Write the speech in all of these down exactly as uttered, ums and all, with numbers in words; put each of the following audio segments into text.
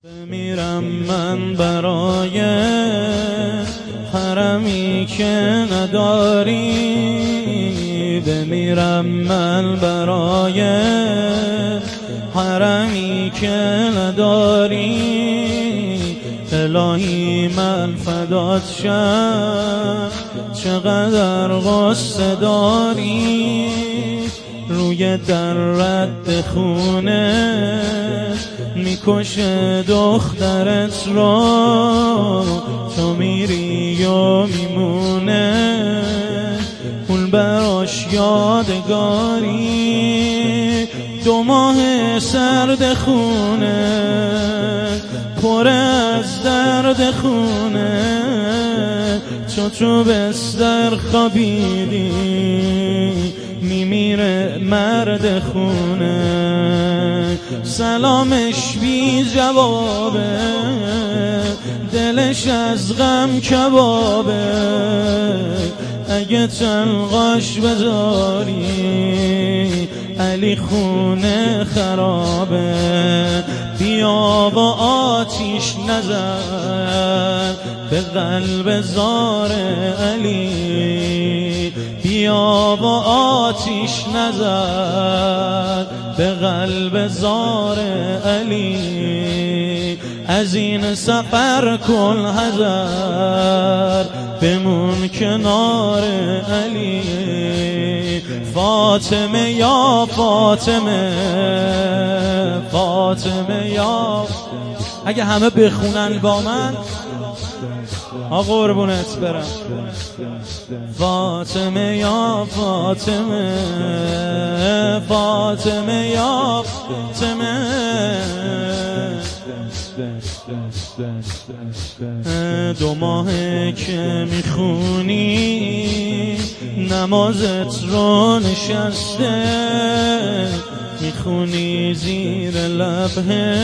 بمیرم من برای حرمی که نداری، بمیرم من برای حرمی که نداری. الهی من فدات شم چقدر غصه داری، روی در رد خونه میکشه دخترت رو، تو میری و میمونه اون براش یادگاری. دو ماه سرد خونه پر از درد خونه، تو تو بستر خوابیدی میمیره مرد خونه. سلامش بی جوابه، دلش از غم کبابه، اگه تلقاش بذاری علی خونه خرابه. بیا و آتیش نزن به قلب زار علی، بیا و آتیش نزن به قلب زار علی. از این سفر کن حذر بمون کنار علی. فاطمه یا فاطمه، فاطمه یا، اگه همه بخونن با من ها قربونت برم. فاطمه یا فاطمه، فاطمه یا فاطمه. دو ماهه که میخونی نمازت رو نشسته، میخونی زیر لبه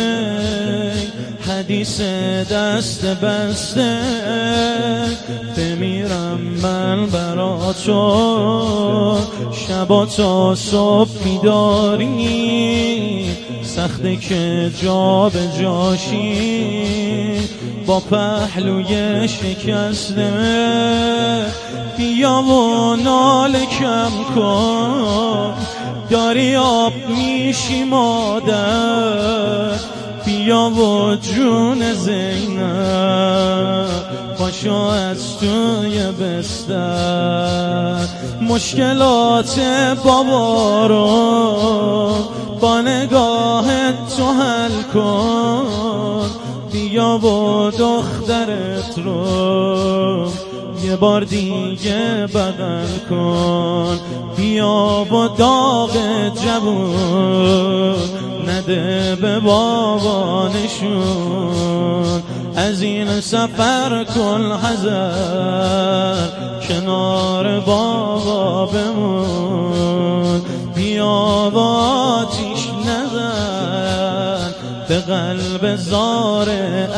حدیث دست بسته. بمیرم من برا تو شبا تا صبح بیداری، سخته که جا به جاشی با پهلوی شکسته. بیا و ناله کم کن داری آب میشی مادر، بیا و جون زینب پاشو از توی بستر. مشکلات بابا رو با نگاهت تو حل کن، بیا و دخترت رو یه بار دیگه بغل کن. بیا و داغ جوون نده به بابا نشون، از این سفر کن حذر کنار بابا بمون. بیا و آتیش نزن به قلب زار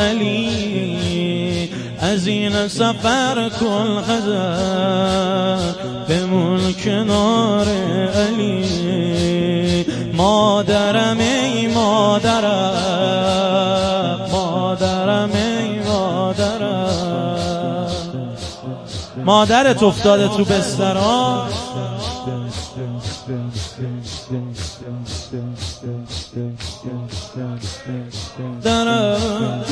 علی، از این سفر کن حذر بمون کنار علی. مادرم ای مادرم، مادرم ای مادرم. مادرت افتاده تو بسترها، درم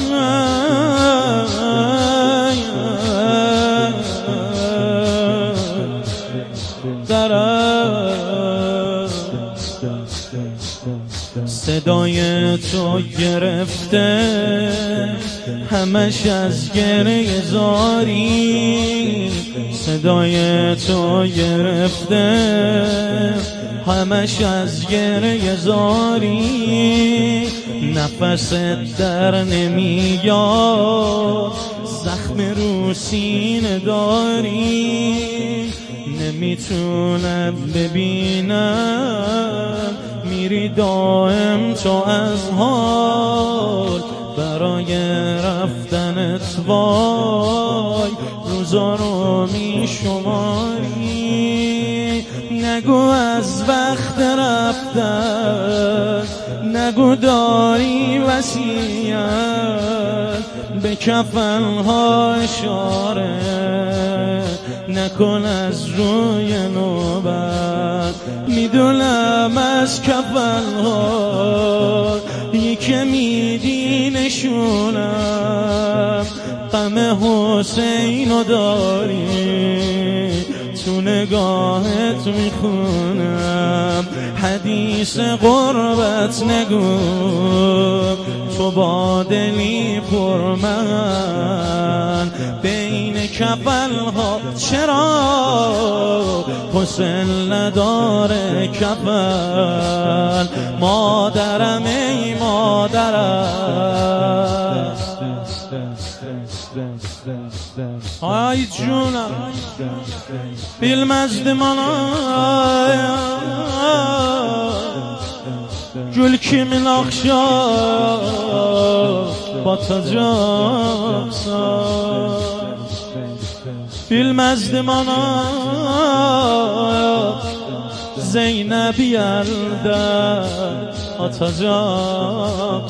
درم صدای تو گرفته همش از گریه زاری، صدای تو گرفته همش از گریه زاری. نفست در نمیاد زخم رو سینه داری، نمیتونم ببینم میری دائم تو از حال، برای رفتنت وای روزا رو میشماری. نگو از وقت رفتن، نگو داری وصیت، به کفنها اشاره نکن از روی نوبت. میدونم از کفنها یک میدی نشونم، غم حسینو داری تو نگاهت میخونم. حدیث غربت نگو تو با دلی پر من، بین کفنها چرا حسین نداره کفن؟ مادرم ای مادرم، آی جونم bilmezdim ana gül kimin akşam batacaksa. Bilmezdim ana Zeynep yelden atacaksa.